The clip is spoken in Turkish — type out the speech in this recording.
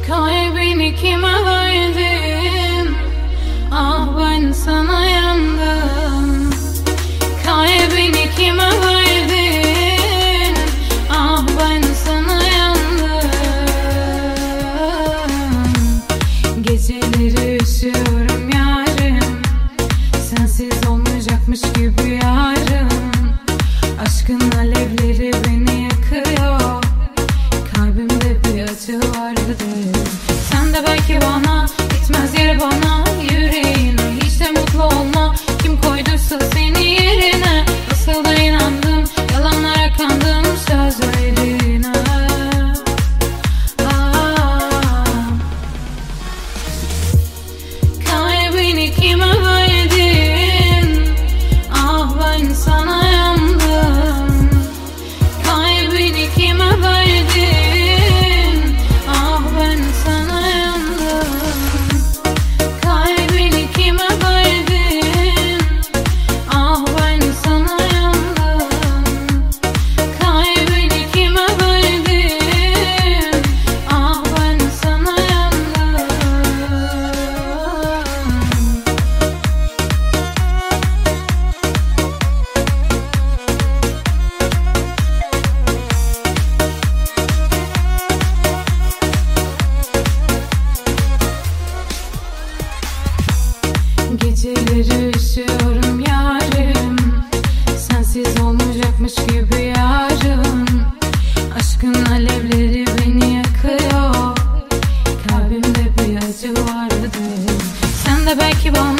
Kalbini kime verdin? Ah ben sana yandım. Kalbini kime verdin? Ah ben sana yandım. Geceleri üşüyorum yarım, sensiz olmayacakmış gibi yarım. Aşkın alevleri beni yakıyor, kalbimde bir acı vardı. Sen de belki bana gitmez yer bana, yüreğine hiç de mutlu olma. Kim koyduysa seni yerine, nasıl da inandım, yalanlara kandım sözlerine. Kalbini kime verdin? Ah ben sana yandım. Kalbini kime verdin? Ah ben sana yandım. Kalbini kime verdin? Ah ben sana yandım. Kalbini kime verdin? Ah ben sana yandım. Geceleri üşüyorum yarım, sensiz olmayacakmış gibi yarım. Aşkın alevleri beni yakıyor, kalbimde bir acı vardı. Sen de belki bana